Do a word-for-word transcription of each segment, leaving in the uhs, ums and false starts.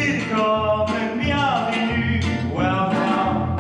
Willkommen, bienvenue, welcome.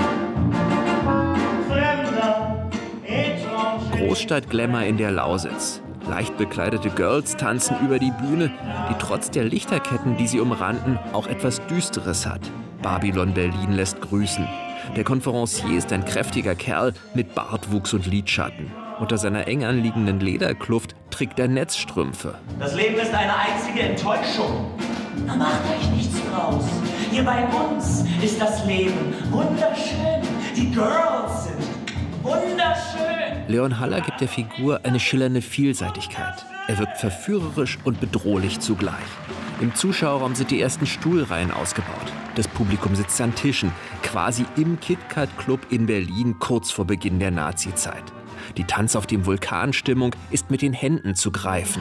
Fremder, étranger. Großstadt-Glamour in der Lausitz. Leicht bekleidete Girls tanzen über die Bühne, die trotz der Lichterketten, die sie umranden, auch etwas Düsteres hat. Babylon Berlin lässt grüßen. Der Konferencier ist ein kräftiger Kerl mit Bartwuchs und Lidschatten. Unter seiner eng anliegenden Lederkluft trägt er Netzstrümpfe. Das Leben ist eine einzige Enttäuschung. Na, macht euch nichts draus. Hier bei uns ist das Leben wunderschön. Die Girls sind wunderschön. Leon Haller gibt der Figur eine schillernde Vielseitigkeit. Er wirkt verführerisch und bedrohlich zugleich. Im Zuschauerraum sind die ersten Stuhlreihen ausgebaut. Das Publikum sitzt an Tischen, quasi im KitKat-Club in Berlin kurz vor Beginn der Nazizeit. Die Tanz auf dem Vulkan-Stimmung ist mit den Händen zu greifen.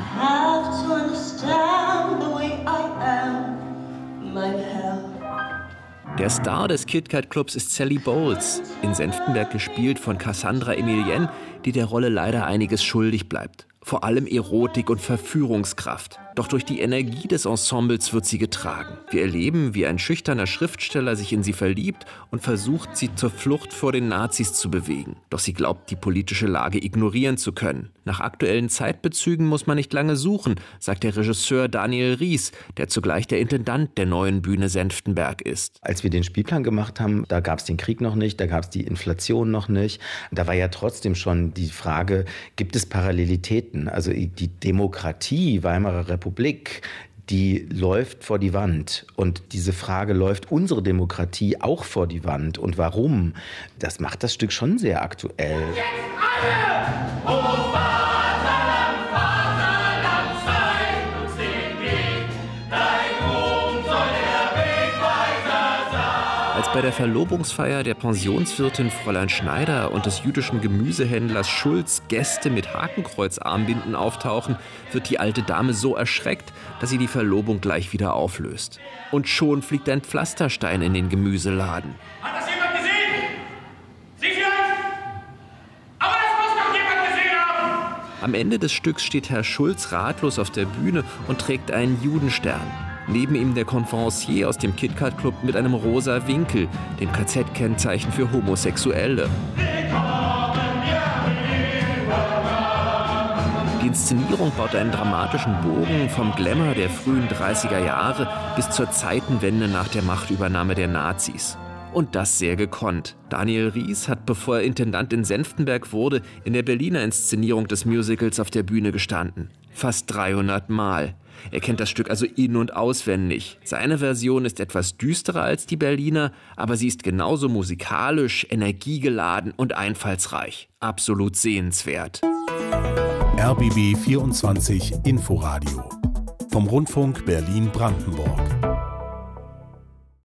Der Star des KitKat-Clubs ist Sally Bowles, in Senftenberg gespielt von Cassandra Emilienne, die der Rolle leider einiges schuldig bleibt. Vor allem Erotik und Verführungskraft. Doch durch die Energie des Ensembles wird sie getragen. Wir erleben, wie ein schüchterner Schriftsteller sich in sie verliebt und versucht, sie zur Flucht vor den Nazis zu bewegen. Doch sie glaubt, die politische Lage ignorieren zu können. Nach aktuellen Zeitbezügen muss man nicht lange suchen, sagt der Regisseur Daniel Ries, der zugleich der Intendant der neuen Bühne Senftenberg ist. Als wir den Spielplan gemacht haben, da gab es den Krieg noch nicht, da gab es die Inflation noch nicht. Da war ja trotzdem schon die Frage, gibt es Parallelitäten? Also die Demokratie, Weimarer Republik, die läuft vor die Wand. Und diese Frage, läuft unsere Demokratie auch vor die Wand? Und warum? Das macht das Stück schon sehr aktuell. Jetzt alle! Oh, Vaterland, Vaterland, zeig uns den Weg. Dein Ruhm soll der Wegweiser sein. Als bei der Verlobungsfeier der Pensionswirtin Fräulein Schneider und des jüdischen Gemüsehändlers Schulz Gäste mit Hakenkreuzarmbinden auftauchen, wird die alte Dame so erschreckt, dass sie die Verlobung gleich wieder auflöst. Und schon fliegt ein Pflasterstein in den Gemüseladen. Hat das jemand gesehen? Sie vielleicht? Aber das muss doch jemand gesehen haben! Am Ende des Stücks steht Herr Schulz ratlos auf der Bühne und trägt einen Judenstern. Neben ihm der Konferencier aus dem KitKat-Club mit einem rosa Winkel, dem K Z-Kennzeichen für Homosexuelle. Die Inszenierung baut einen dramatischen Bogen vom Glamour der frühen dreißiger Jahre bis zur Zeitenwende nach der Machtübernahme der Nazis. Und das sehr gekonnt. Daniel Ries hat, bevor er Intendant in Senftenberg wurde, in der Berliner Inszenierung des Musicals auf der Bühne gestanden. Fast dreihundert Mal. Er kennt das Stück also in- und auswendig. Seine Version ist etwas düsterer als die Berliner, aber sie ist genauso musikalisch, energiegeladen und einfallsreich. Absolut sehenswert. R B B vierundzwanzig Inforadio vom Rundfunk Berlin-Brandenburg.